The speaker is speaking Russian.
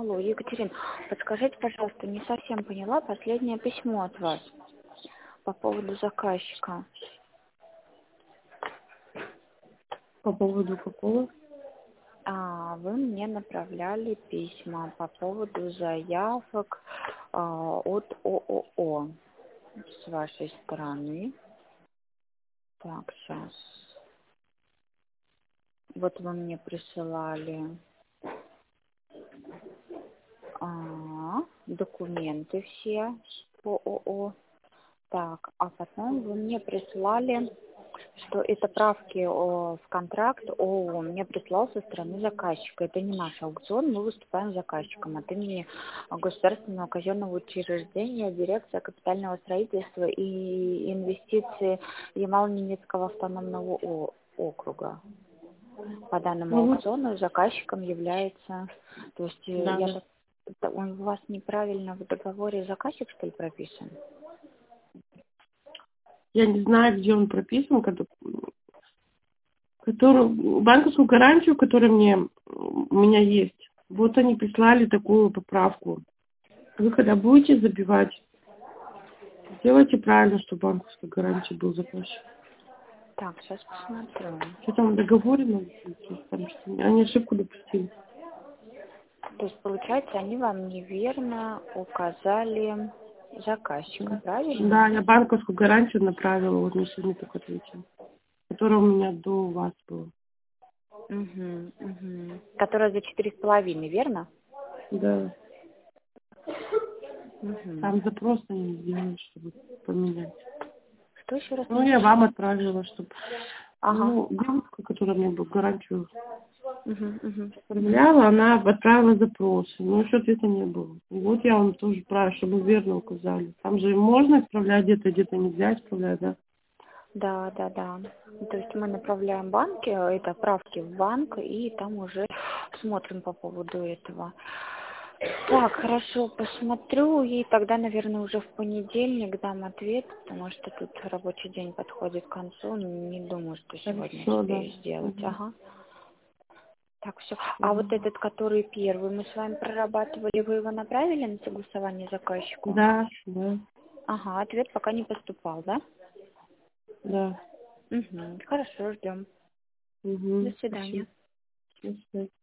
Алло, Екатерина, подскажите, пожалуйста, не совсем поняла последнее письмо от вас по поводу заказчика. По поводу какого? Вы мне направляли письма по поводу заявок от ООО с вашей стороны. Так, сейчас. Вот вы мне присылали документы все по ООО. Так, а потом вы мне прислали, что это правки в контракт ООО мне прислал со стороны заказчика. Это не наш аукцион, мы выступаем заказчиком от имени Государственного казенного учреждения, дирекция капитального строительства и инвестиций Ямало-Ненецкого автономного округа. По данному аукциону заказчиком является, то есть Да. у вас неправильно в договоре заказчик, что ли, прописан? Я не знаю, где он прописан, банковскую гарантию, которая у меня есть. Вот они прислали такую поправку. Вы когда будете забивать, сделайте правильно, чтобы банковская гарантия был заказчик. Так, сейчас посмотрю. Что там в договоре надо? Там, что они ошибку допустили. То есть, получается, они вам неверно указали заказчика, правильно? Да, я банковскую гарантию направила, вот мне сегодня только ответили, которая у меня до вас была. Угу. Которая за 4,5, верно? Да. Там Угу. запрос они сделали, чтобы поменять. Что еще раз? Я вам отправила, чтобы... Ага. Девушка, которая мне бы гарантию Угу. отправляла, она отправила запросы, но еще ответа не было. И вот я вам тоже правильно, чтобы верно указали. Там же можно исправлять где-то нельзя исправлять, да? Да. То есть мы направляем банки, это правки в банк, и там уже смотрим по поводу этого. Так, хорошо, посмотрю, и тогда, наверное, уже в понедельник дам ответ, потому что тут рабочий день подходит к концу, не думаю, что сегодня Хорошо, да. успею сделать. Угу. Ага. Так, все. А вот этот, который первый мы с вами прорабатывали, вы его направили на согласование заказчику? Да. Ага, ответ пока не поступал, да? Да. Угу. Хорошо, ждем. До Угу. свидания. Спасибо. До свидания.